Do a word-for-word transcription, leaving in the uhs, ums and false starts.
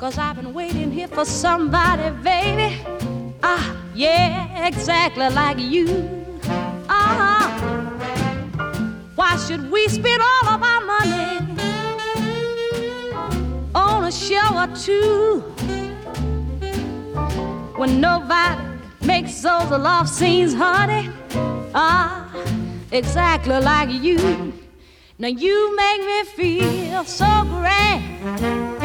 'cause I've been waiting here for somebody, baby. Ah, yeah, exactly like you. Uh-huh. Why should we spend all of our money on a show or two when nobody makes those love scenes, honey? Ah, exactly like you. Now you make me feel so grand.